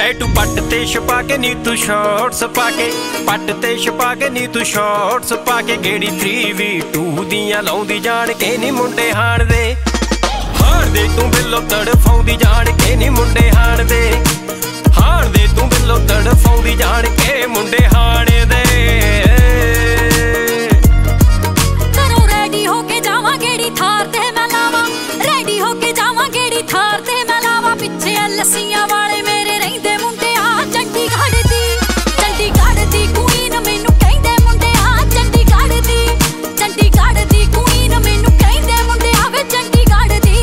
Tattoo पट ते छपा के नी तू शॉर्ट्स पाके, पट ते छपा के नी तू शॉर्ट्स पाके गेड़ी 3v2 दियां लाउंदी जान के नी मुंडे हाण दे, हाण दे तू बिल्लो तड़फाउंदी जान के नी मुंडे हाण दे, हाण दे तू बिल्लो तड़फाउंदी जान के मुंडे हाण दे। घरों रेडी होके जावां गेड़ी थार ते मैं लावां, रेडी होके जावां गेड़ी थार ते मैं लावां, पिछे लस्सियां वाले मेरे रहिंदे मुंडे आ चंडीगढ़ दी, चंडीगढ़ दी क्वीन मैनू कहिंदे मुंडे आ चंडीगढ़ दी, चंडीगढ़ दी क्वीन मैनू कहिंदे मुंडे आ वे चंडीगढ़ दी।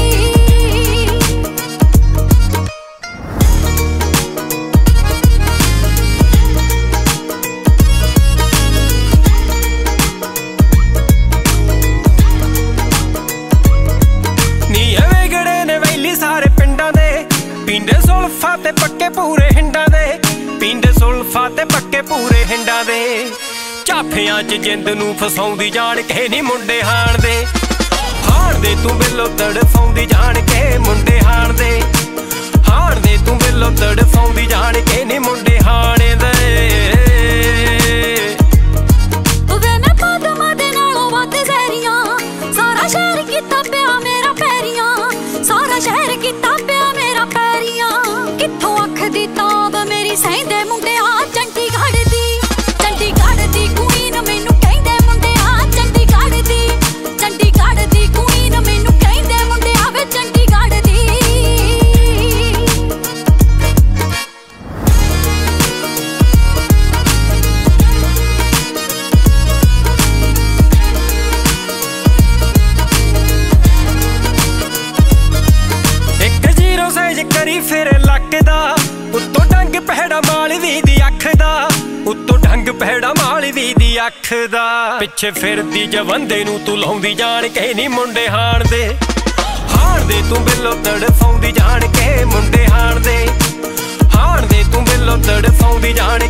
पींदे सुल्फा ते पक्के पूरे हिंडा दे, पींदे सुल्फा ते पक्के पूरे हिंडा दे, झाफियां च जिंद नू फसाउंदी जान के नी मुंडे हाण दे, हाण दे तू बिल्लो तड़फाउंदी जान के मुंडे हाण दे, हाण दे तू बिल्लो तड़फाउंदी जान के नी मुंडे हाण दे। वे मैं पादमा दे नालों वध ज़हरियां, सारा शहर कीता पिया मेरा पैरियां, सारा शहर कीता पिया मेरा पैरियां, कित्थों अख दी ताब मेरी सहिंदे मुंडे आ चंडीगढ़ दी, चंडीगढ़ दी क्वीन मैनू कहिंदे मुंडे आ चंडीगढ़ दी, चंडीगढ़ दी क्वीन मैनू कहिंदे मुंडे आ वे चंडीगढ़ दी। करी फिर लकदा उत्तों डंग पैड़ा मालवी दी अख दा, उत्तों डंग पैड़ा मालवी दी अख दा, पिछे फिरदी जवंदे नू तू लाउंदी जान के नी मुंडे हाण दे, हाण दे तू बिल्लो तड़फाउंदी जान के मुंडे हाण दे, हाण दे तू बिल्लो तड़फाउंदी जान